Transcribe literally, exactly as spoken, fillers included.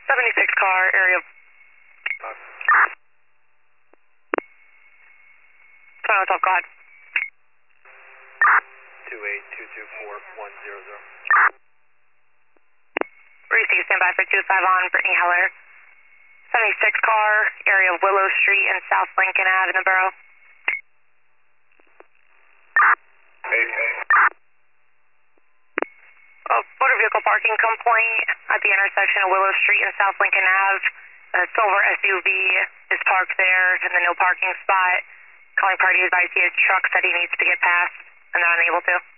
seventy-six car, area. Final twelve, go ahead. two eight two two four one zero zero. Receive, stand by for two five on, Brittany Heller. seventy-six car, area of Willow Street and South Lincoln Ave in the borough. A motor vehicle parking complaint at the intersection of Willow Street and South Lincoln Ave. A silver S U V is parked there in the no parking spot. Calling party advice he has trucks that he needs to get past and they're unable to.